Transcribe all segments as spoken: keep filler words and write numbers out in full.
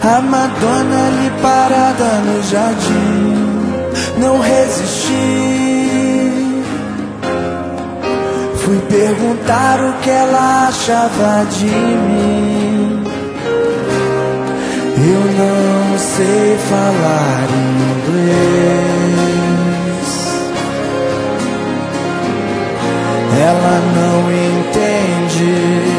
A Madonna ali parada no jardim, não resisti. Fui perguntar o que ela achava de mim. Eu não sei falar inglês, ela não entende.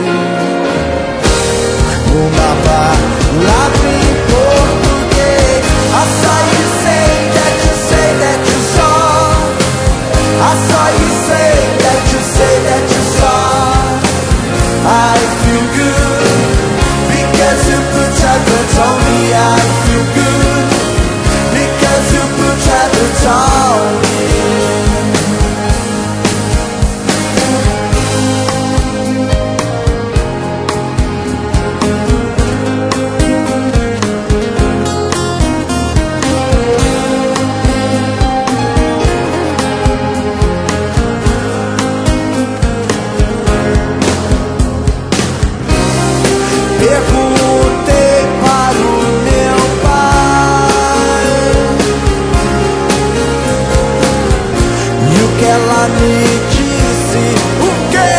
Uma palavra em português. I saw you say that you say that you saw. I saw you say that you say that you saw. I feel good because you put tablets on me. I feel good because you put tablets on me. Perguntei para o meu pai e o que ela me disse. O quê?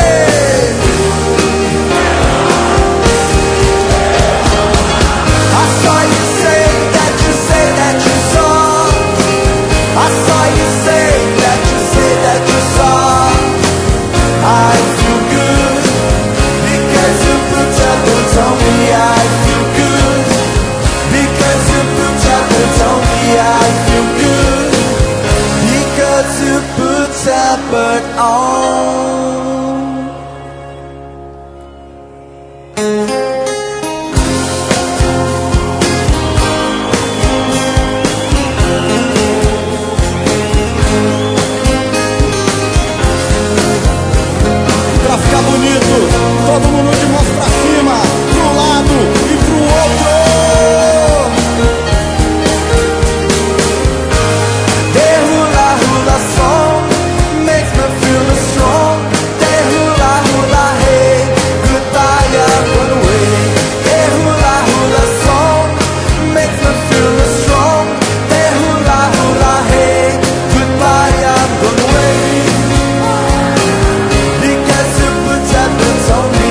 I saw you say that you say that you saw. I saw you say that you say that you saw. I feel good because you put tablets on me. I feel good because you put tablets on me. I feel good because you put tablet on. Pra ficar bonito, todo mundo de mãos pra cima, pro lado e pro outro. The hula hula song makes me feel strong. The hula hula hey, goodbye I'm gonna wait. The hula hula song makes me feel strong. The hula hula hey, goodbye I'm gonna wait. Because you put tablets on me.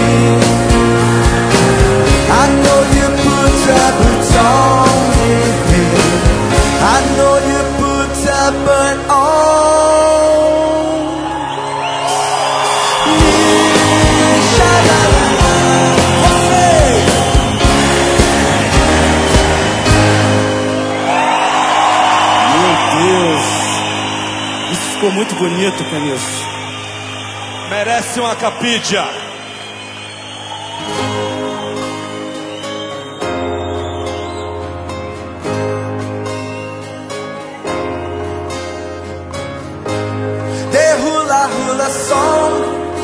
I know you put tablets on me. I know you put tablet on me. Sha-la-la-la. Você. Meu Deus, isso ficou muito bonito, Caniço. Merece uma capídia. The hula hula song,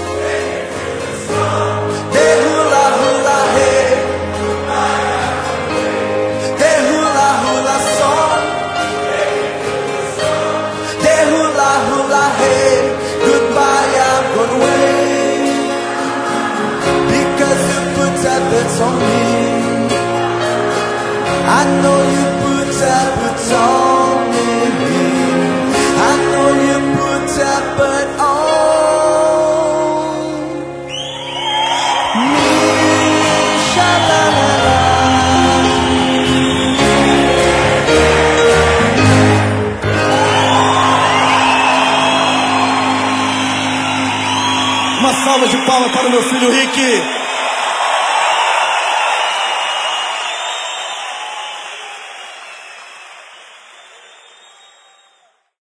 the hula hula hey, the hula hula song, the hula hula hey, goodbye I'm gonna wait. Because you put tablets on me. I know you put tablets on me. I know you put tablet on me. Sha-la-la-la. Uma salva de palmas para o meu filho Rick.